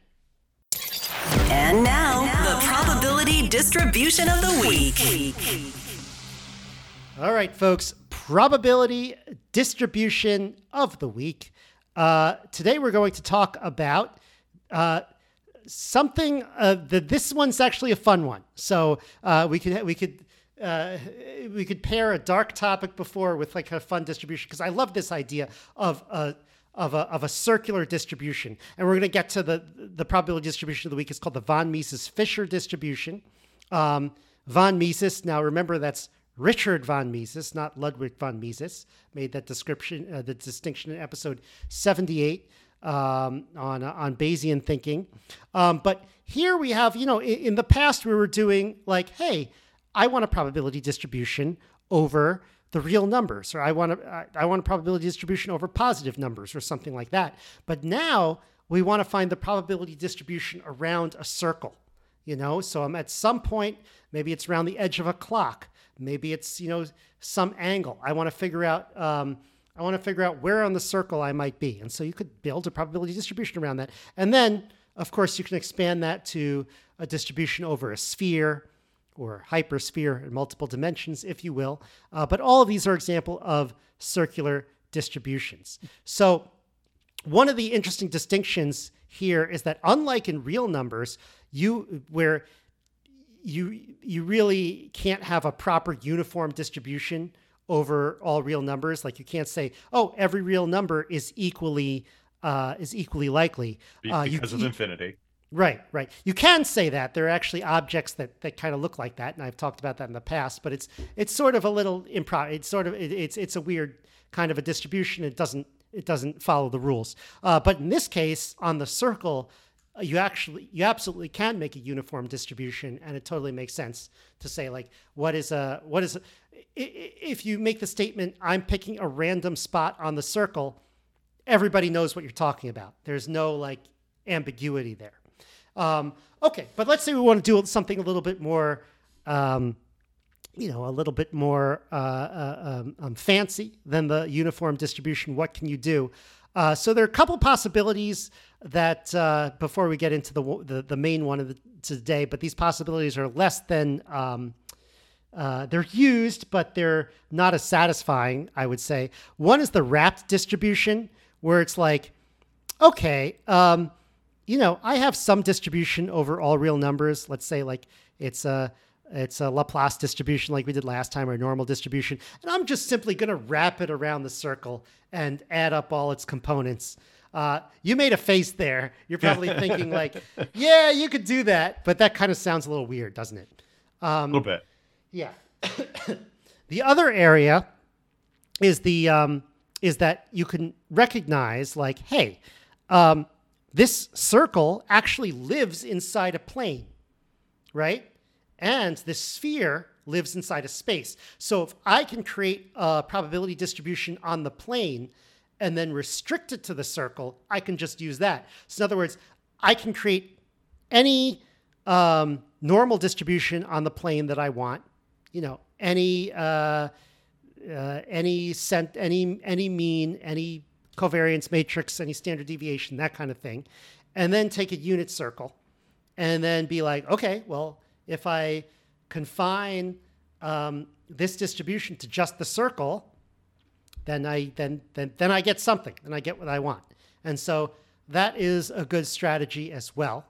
And now, the probability distribution of the week. All right, folks. Probability distribution of the week. Today we're going to talk about something this one's actually a fun one. So we could pair a dark topic before with like a fun distribution, because I love this idea of a circular distribution. And we're going to get to the probability distribution of the week. It's called the von Mises-Fisher distribution. Von Mises, now remember that's Richard von Mises, not Ludwig von Mises, made that the distinction in episode 78 on Bayesian thinking. But here we have, in the past we were doing like, hey, I want a probability distribution over the real numbers, or I want a probability distribution over positive numbers or something like that. But now we want to find the probability distribution around a circle, so I'm at some point, maybe it's around the edge of a clock. Maybe it's, some angle. I want to figure out where on the circle I might be. And so you could build a probability distribution around that. And then, of course, you can expand that to a distribution over a sphere or hypersphere in multiple dimensions, if you will. But all of these are example of circular distributions. So one of the interesting distinctions here is that unlike in real numbers, you really can't have a proper uniform distribution over all real numbers. Like you can't say, oh, every real number is equally likely because of infinity. Right. You can say that there are actually objects that kind of look like that, and I've talked about that in the past. But it's sort of a little it's a weird kind of a distribution. It doesn't follow the rules. But in this case, on the circle, you absolutely can make a uniform distribution, and it totally makes sense to say like, if you make the statement, I'm picking a random spot on the circle, everybody knows what you're talking about. There's no like ambiguity there. Okay, but let's say we want to do something a little bit more, fancy than the uniform distribution. What can you do? So there are a couple possibilities that before we get into the main one of today, but these possibilities are less than they're used, but they're not as satisfying, I would say. One is the wrapped distribution, where it's like, okay, I have some distribution over all real numbers. Let's say like it's a Laplace distribution like we did last time, or a normal distribution. And I'm just simply going to wrap it around the circle and add up all its components. You made a face there. You're probably thinking like, yeah, you could do that. But that kind of sounds a little weird, doesn't it? A little bit. Yeah. The other area is is that you can recognize like, hey, this circle actually lives inside a plane, right? And this sphere lives inside a space. So if I can create a probability distribution on the plane and then restrict it to the circle, I can just use that. So in other words, I can create any normal distribution on the plane that I want, any mean, any covariance matrix, any standard deviation, that kind of thing, and then take a unit circle and then be like, okay, well, if I confine this distribution to just the circle, then I get something, and I get what I want. And so that is a good strategy as well.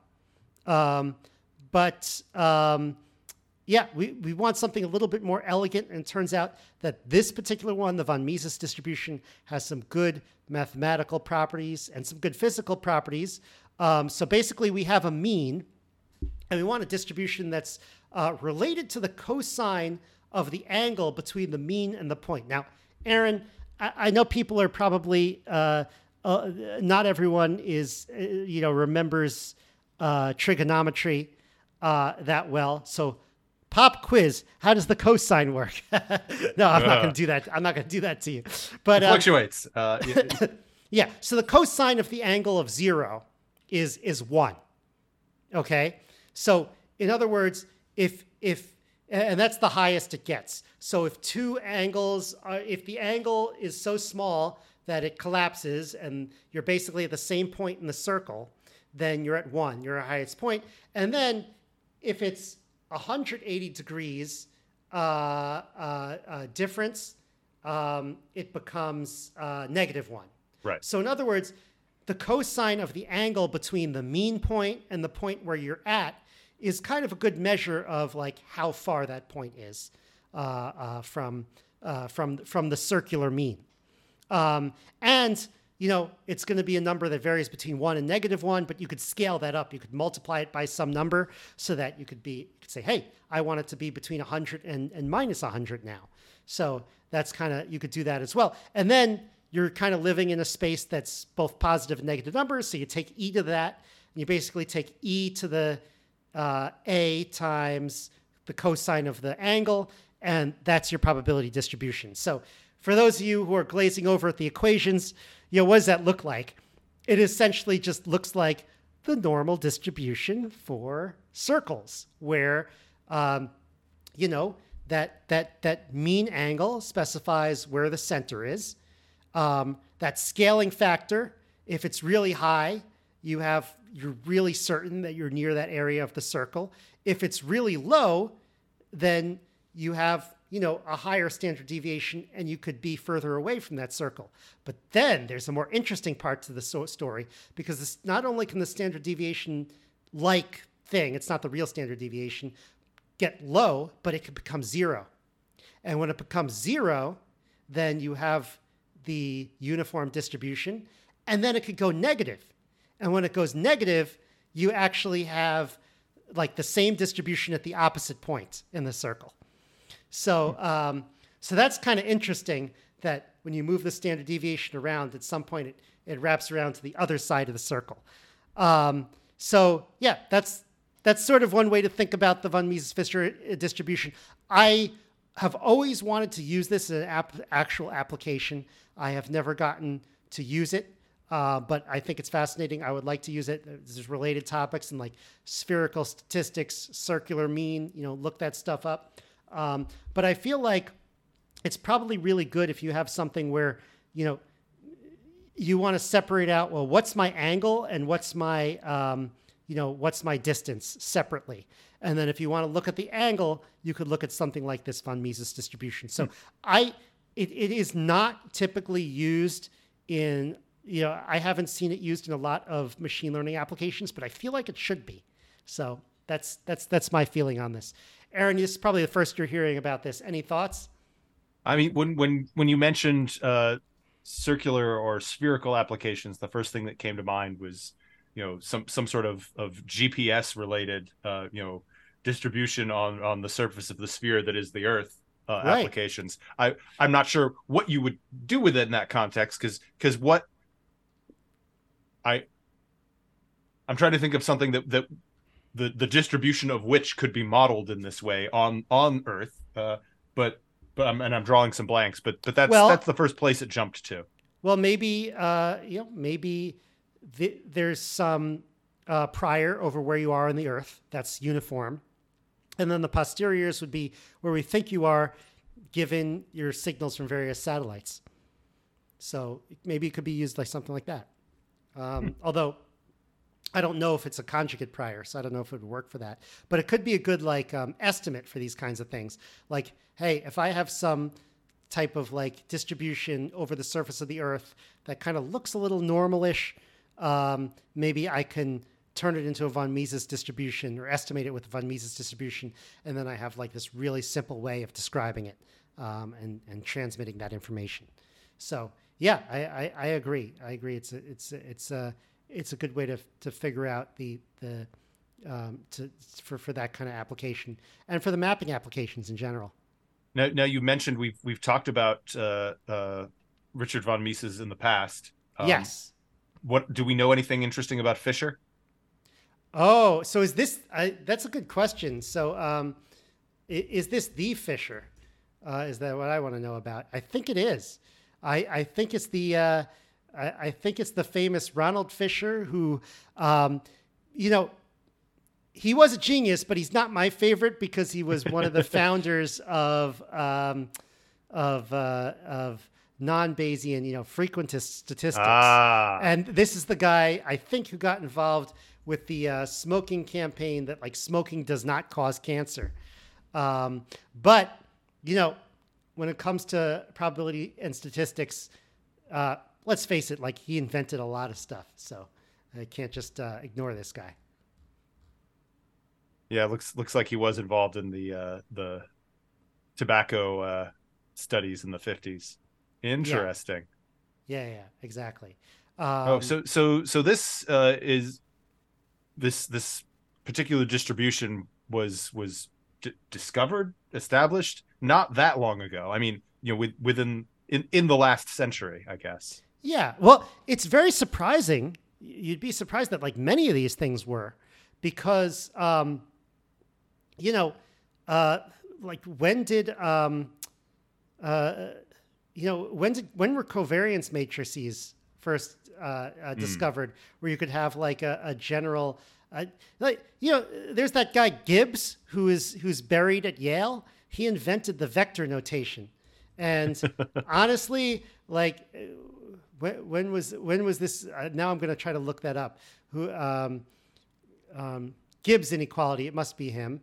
Yeah, we want something a little bit more elegant, and it turns out that this particular one, the von Mises distribution, has some good mathematical properties and some good physical properties. So basically, we have a mean, and we want a distribution that's related to the cosine of the angle between the mean and the point. Now, Aaron, I know people are probably not everyone is, remembers trigonometry that well. So pop quiz, how does the cosine work? No, I'm not going to do that. I'm not going to do that to you. But it fluctuates. Yeah. So the cosine of the angle of 0 is 1. Okay. So in other words, and that's the highest it gets. So if if the angle is so small that it collapses and you're basically at the same point in the circle, then you're at 1, you're at highest point. And then if it's 180 degrees difference, it becomes -1. Right. So in other words, the cosine of the angle between the mean point and the point where you're at is kind of a good measure of like how far that point is from the circular mean. And it's going to be a number that varies between 1 and -1, but you could scale that up. You could multiply it by some number so that you could say, hey, I want it to be between 100 and -100 now. So that's you could do that as well. And then you're kind of living in a space that's both positive and negative numbers. So you take e to that, and you basically take e to the a times the cosine of the angle, and that's your probability distribution. So for those of you who are glazing over at the equations, what does that look like? It essentially just looks like the normal distribution for circles, where that mean angle specifies where the center is. That scaling factor, if it's really high, you're really certain that you're near that area of the circle. If it's really low, then you have, a higher standard deviation and you could be further away from that circle. But then there's a more interesting part to the story, because not only can the standard deviation thing, it's not the real standard deviation, get low, but it can become 0. And when it becomes 0, then you have the uniform distribution, and then it could go negative. And when it goes negative, you actually have like the same distribution at the opposite point in the circle. So that's kind of interesting that when you move the standard deviation around, at some point it wraps around to the other side of the circle. So yeah, that's sort of one way to think about the von Mises-Pfister distribution. I have always wanted to use this in an actual application. I have never gotten to use it, but I think it's fascinating. I would like to use it. There's related topics and like spherical statistics, circular mean, look that stuff up. But I feel like it's probably really good if you have something where, you want to separate out, well, what's my angle and what's my, what's my distance separately. And then if you want to look at the angle, you could look at something like this von Mises distribution. So it is not typically used in, I haven't seen it used in a lot of machine learning applications, but I feel like it should be. So that's my feeling on this. Aaron, this is probably the first you're hearing about this. Any thoughts? I mean, when you mentioned circular or spherical applications, the first thing that came to mind was, some sort of GPS related, distribution on the surface of the sphere that is the Earth. Right. Applications. I'm not sure what you would do with it in that context, because what I'm trying to think of something that the distribution of which could be modeled in this way on Earth, but I'm drawing some blanks, but that's the first place it jumped to. Well, maybe there's some prior over where you are on the Earth that's uniform. And then the posteriors would be where we think you are given your signals from various satellites. So maybe it could be used like something like that. Although I don't know if it's a conjugate prior, so I don't know if it would work for that. But it could be a good estimate for these kinds of things. Like, hey, if I have some type of distribution over the surface of the Earth that kind of looks a little normalish, maybe I can turn it into a von Mises distribution or estimate it with a von Mises distribution. And then I have this really simple way of describing it and transmitting that information. So yeah, I agree. I agree. It's a good way to figure out for that kind of application and for the mapping applications in general. Now you mentioned we've talked about Richard von Mises in the past. Yes. what do we know anything interesting about Fisher? Oh, so is this? That's a good question. So, is this the Fisher? Is that what I want to know about? I think it is. I think it's the. I think it's the famous Ronald Fisher, who, he was a genius, but he's not my favorite because he was one of the founders of non-Bayesian, frequentist statistics. And this is the guy, I think, who got involved with the smoking campaign that, like, smoking does not cause cancer. But, when it comes to probability and statistics, let's face it, like, he invented a lot of stuff. So I can't just ignore this guy. Yeah, looks like he was involved in the tobacco studies in the 50s. Interesting. Yeah, exactly. So this is this particular distribution was discovered, established not that long ago. I mean, within the last century, I guess. Yeah. Well, it's very surprising. You'd be surprised that, like, many of these things were, because like, when were covariance matrices first discovered, where you could have, like, a general, there's that guy Gibbs who's buried at Yale. He invented the vector notation, and honestly, like, when was this? Now I'm going to try to look that up. Who Gibbs inequality? It must be him.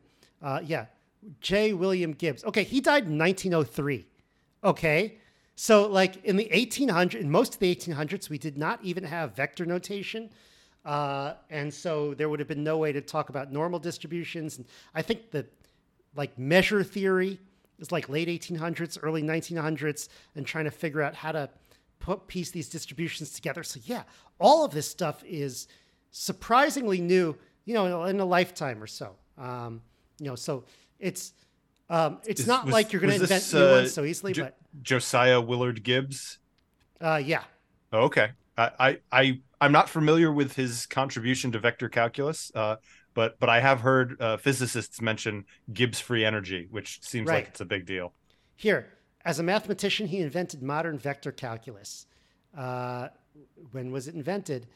J. William Gibbs. Okay, he died in 1903. Okay, so, like, in most of the 1800s, we did not even have vector notation. And so there would have been no way to talk about normal distributions. And I think that, like, measure theory is like late 1800s, early 1900s, and trying to figure out how to piece these distributions together. So yeah, all of this stuff is surprisingly new, in a lifetime or so. So it's not like you're going to invent new ones so easily. But Josiah Willard Gibbs. Yeah. Oh, okay. I'm not familiar with his contribution to vector calculus, but I have heard physicists mention Gibbs free energy, which seems like it's a big deal. Here, as a mathematician, he invented modern vector calculus. When was it invented?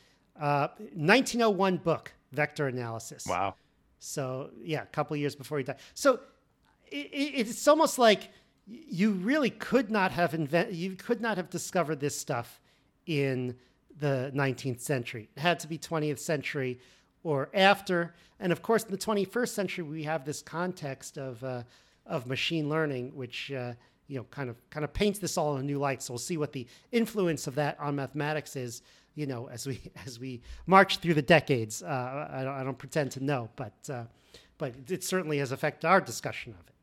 1901 book, Vector Analysis. Wow. So yeah, a couple of years before he died. So it's almost like you really could not have discovered this stuff in the 19th century. It had to be 20th century or after. And of course, in the 21st century, we have this context of machine learning, which kind of paints this all in a new light. So we'll see what the influence of that on mathematics is, as we march through the decades. I don't pretend to know, but it certainly has affected our discussion of it.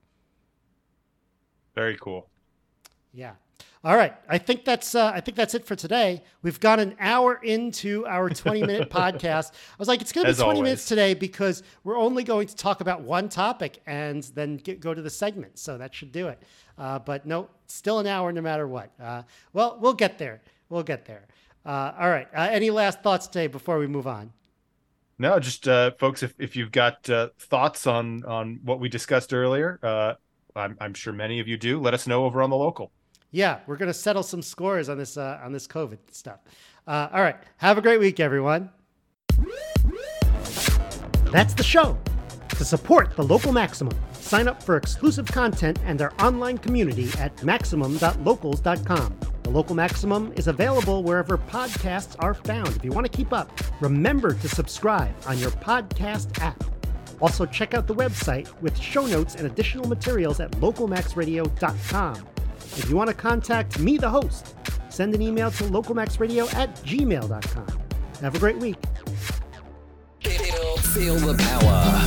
Very cool. Yeah. All right. I think that's it for today. We've gone an hour into our 20-minute podcast. I was like, it's going to be 20 minutes today because we're only going to talk about one topic and then go to the segment. So that should do it. But no, still an hour no matter what. Well, we'll get there. All right. Any last thoughts today before we move on? No, just folks, if you've got thoughts on what we discussed earlier, I'm sure many of you do. Let us know over on the local. Yeah, we're going to settle some scores on this COVID stuff. All right. Have a great week, everyone. That's the show. To support the Local Maximum, sign up for exclusive content and our online community at maximum.locals.com. The Local Maximum is available wherever podcasts are found. If you want to keep up, remember to subscribe on your podcast app. Also, check out the website with show notes and additional materials at localmaxradio.com. If you want to contact me, the host, send an email to localmaxradio@gmail.com. Have a great week. Feel the power.